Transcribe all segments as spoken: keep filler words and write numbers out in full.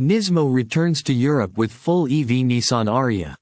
Nismo returns to Europe with full E V Nissan Ariya.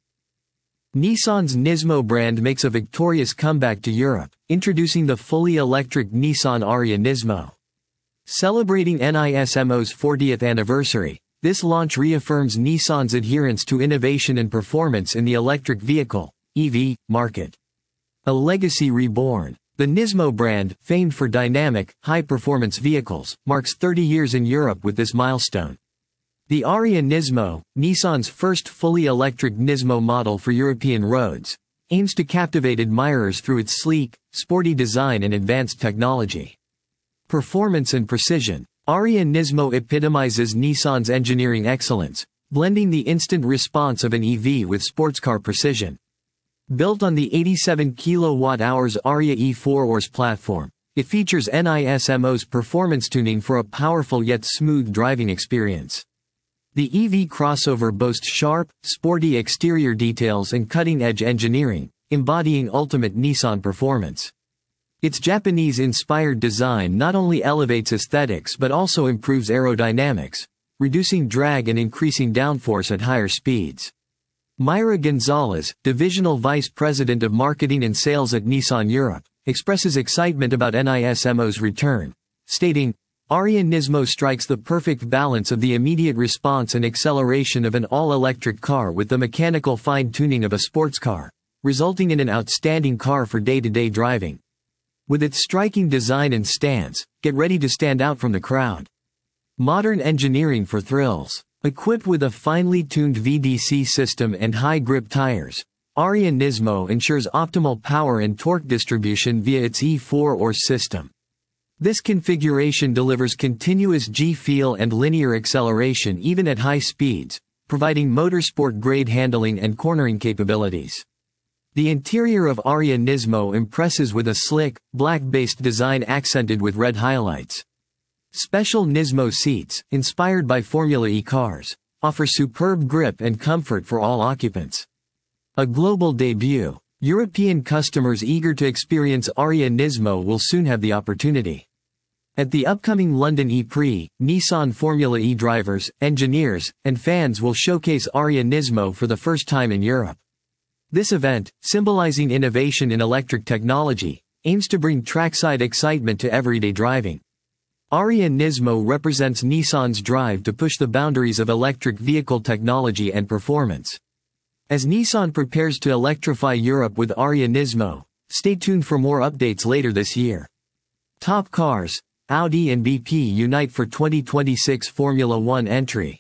Nissan's Nismo brand makes a victorious comeback to Europe, introducing the fully electric Nissan Ariya Nismo. Celebrating Nismo's fortieth anniversary, this launch reaffirms Nissan's adherence to innovation and performance in the electric vehicle (E V) market. A legacy reborn. The Nismo brand, famed for dynamic, high-performance vehicles, marks thirty years in Europe with this milestone. The Ariya Nismo, Nissan's first fully electric Nismo model for European roads, aims to captivate admirers through its sleek, sporty design and advanced technology. Performance and precision. Ariya Nismo epitomizes Nissan's engineering excellence, blending the instant response of an E V with sports car precision. Built on the eighty-seven kilowatt hours Ariya E four O R S platform, it features Nismo's performance tuning for a powerful yet smooth driving experience. The E V crossover boasts sharp, sporty exterior details and cutting-edge engineering, embodying ultimate Nissan performance. Its Japanese-inspired design not only elevates aesthetics but also improves aerodynamics, reducing drag and increasing downforce at higher speeds. Mayra Gonzalez, Divisional Vice President of Marketing and Sales at Nissan Europe, expresses excitement about Nismo's return, stating, "Ariya Nismo strikes the perfect balance of the immediate response and acceleration of an all-electric car with the mechanical fine-tuning of a sports car, resulting in an outstanding car for day-to-day driving. With its striking design and stance, get ready to stand out from the crowd." Modern engineering for thrills. Equipped with a finely tuned V D C system and high-grip tires, Ariya Nismo ensures optimal power and torque distribution via its E four O R S system. This configuration delivers continuous G-feel and linear acceleration even at high speeds, providing motorsport-grade handling and cornering capabilities. The interior of Ariya Nismo impresses with a slick, black-based design accented with red highlights. Special Nismo seats, inspired by Formula E cars, offer superb grip and comfort for all occupants. A global debut. European customers eager to experience Ariya Nismo will soon have the opportunity. At the upcoming London E-Prix, Nissan Formula E drivers, engineers, and fans will showcase Ariya Nismo for the first time in Europe. This event, symbolizing innovation in electric technology, aims to bring trackside excitement to everyday driving. Ariya Nismo represents Nissan's drive to push the boundaries of electric vehicle technology and performance. As Nissan prepares to electrify Europe with Ariya Nismo, stay tuned for more updates later this year. Top cars. Audi and B P unite for twenty twenty-six Formula One entry.